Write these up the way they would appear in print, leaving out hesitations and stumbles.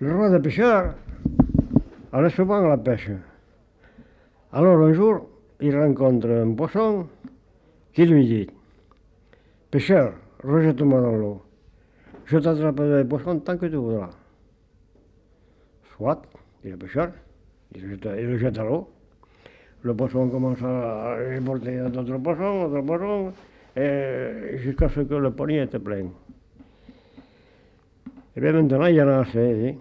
Le roi des pêcheurs allait souvent à la pêche. Alors un jour, il rencontre un poisson qui lui dit: Pêcheur, rejette-moi dans l'eau. Je t'attraperai les poissons tant que tu voudras. Soit, dit le pêcheur, il le jette à l'eau. Le poisson commence à reporter d'autres poissons, et jusqu'à ce que le panier était plein. Et bien maintenant, il y en a assez,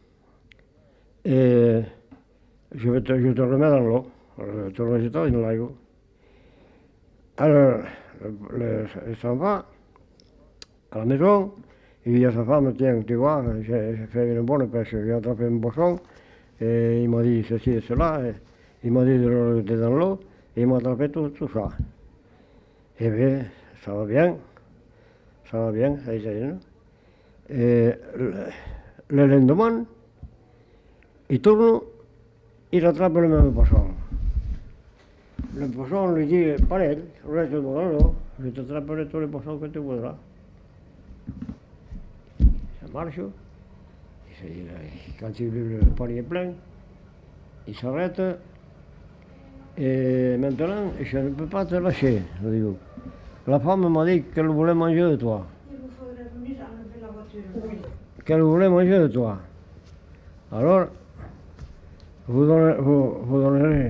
et je te remets dans l'eau, je te rejette dans l'eau. Alors, il s'en va à la maison, il dit à sa femme: Tiens, tu vois, j'ai fait une bonne pêche, j'ai attrapé un poisson, et il m'a dit ceci et cela, et il m'a dit de le jeter dans l'eau, et il m'a attrapé tout ça. Eh bien, ça va bien, ça a été. Et le lendemain, il tourne, il attrape le même poisson. Le poisson lui dit: pareil, reste-moi dans l'eau, je t'attraperai tous les poissons que tu voudras. Ça marche. Quand il vu le panier plein, il s'arrête, et maintenant, je ne peux pas te lâcher. La femme m'a dit qu'elle voulait manger de toi. Il vous faudrait venir enlever la voiture. Oui. Qu'elle voulait manger de toi. Alors, vous donnerez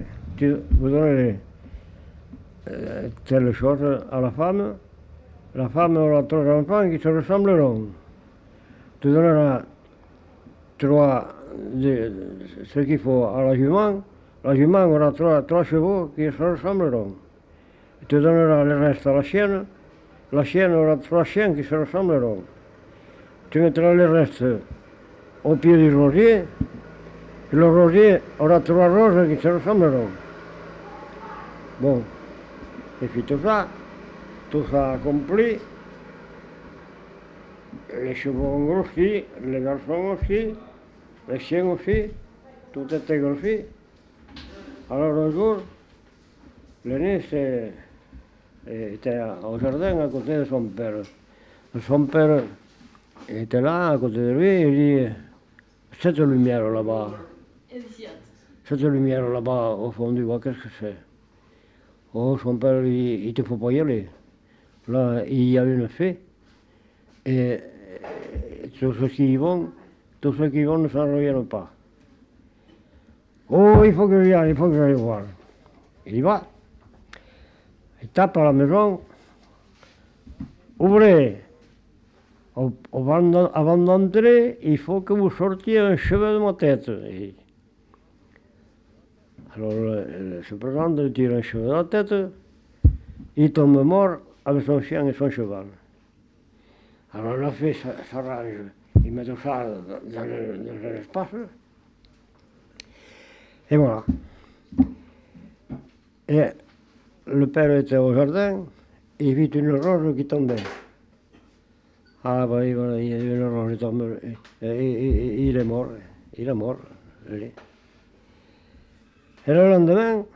telle chose à la femme. La femme aura 3 enfants qui se ressembleront. Tu donneras 3 de ce qu'il faut à la jument. La jument aura 3 chevaux qui se ressembleront. Tu donneras le reste à la chienne. La chienne aura 3 chiens qui se ressembleront. Tu mettras le reste au pied du rosier. Le rosier aura 3 roses qui se ressembleront. Bon, et puis tout ça accompli. Les chevaux ont grossi, les garçons aussi, les chiens aussi, tout était grossi. Alors un jour, l'aîné était au jardin à côté de son père. Son père était là, à côté de lui, et il dit: cette lumière là-bas, au fond du bois, qu'est-ce que c'est? Oh, son père, il ne faut pas y aller. Là, il y a une fée, et tous ceux qui y vont ne s'en reviennent pas. Oh, il faut que j'aille voir. Il y va. Il tape à la maison. Ouvrez. Avant d'entrer, il faut que vous sortiez un cheveu de ma tête. Alors, il se présente, il tire un cheveu de la tête, il tombe mort avec son chien et son cheval. Alors la fée s'arrange, il met tout ça dans l'espace, et voilà. Et le père était au jardin, il vit une rose qui tombait. Ah ben voilà, il y a une rose qui tombe, et il est mort, lui. Et le lendemain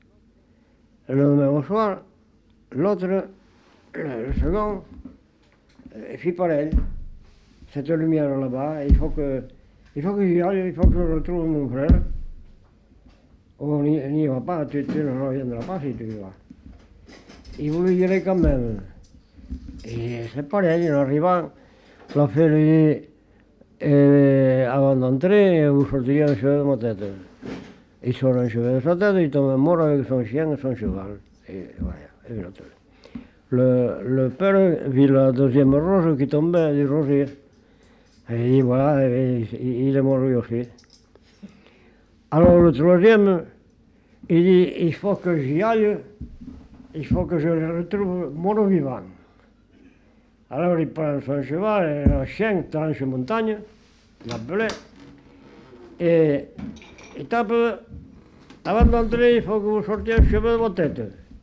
au soir, l'autre, le second, fit pareil. Cette lumière là-bas, il faut que j'y aille, il faut que je retrouve mon frère. On n'y va pas, tu ne reviendras pas si tu y vas. Il voulut y aller quand même. Et c'est pareil, en arrivant, la fée lui dit: avant d'entrer, vous sortirez un cheveu de ma tête. Il sort un cheveu de sa tête, il tombe mort avec son chien et son cheval. Et voilà, le père vit la deuxième rose qui tombait du rosier. Et il dit: voilà, il est mort lui aussi. Alors le troisième, il dit: il faut que j'y aille, il faut que je le retrouve mort-vivant. Alors il prend son cheval et le chien tranche montagne, l'appelait, et il tape: avant d'entrer, il faut que vous sortiez un cheveu de votre tête.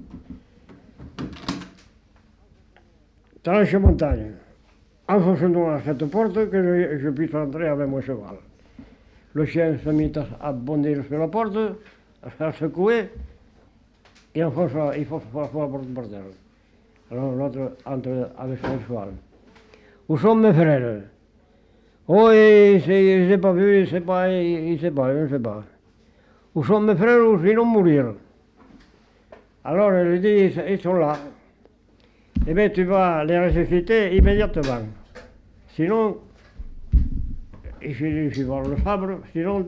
Tranche montagne. Enfonce-nous à cette porte que je puisse entrer avec mon cheval. Le chien se mit à bondir sur la porte, à secouer, et enfonce la porte par terre. Alors l'autre entre avec son cheval. Où sont mes frères? Oh, il s'est pas vu, il sait pas, je ne sais pas. Où sont mes frères ou sinon mourir? Alors elle lui dit, ils sont là. Eh bien, tu vas les ressusciter immédiatement. Sinon, il suffit voir le sabre, sinon...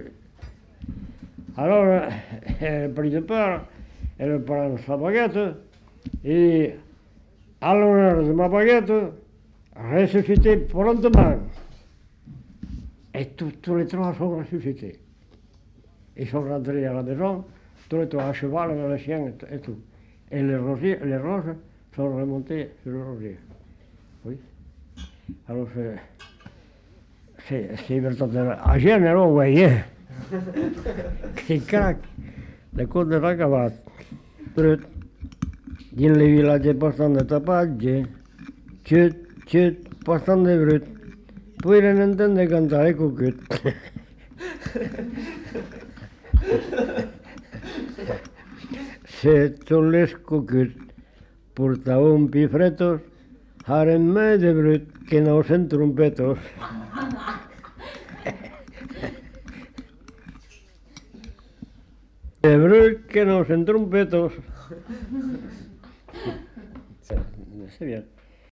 Alors, elle prit de peur, elle prend sa baguette, et à l'honneur de ma baguette, ressuscité promptement. Et tous les trois sont ressuscités. Ils sont rentrés à la maison, tous les trois à cheval, avec le chien et tout. Et les roses sont remontées sur le rosier. Oui. Alors c'est verdaderamente a genero, vous voyez. C'est crac. Le code de acabat. Brut. Din le village postant de tapagge. Chut, postant de brut. Pueden entender cantar el cucut. Se les cucut. Portaven pifretos. Haren de brut, que no sen trompetos. De brut, que no sen trompetos. C'est bien.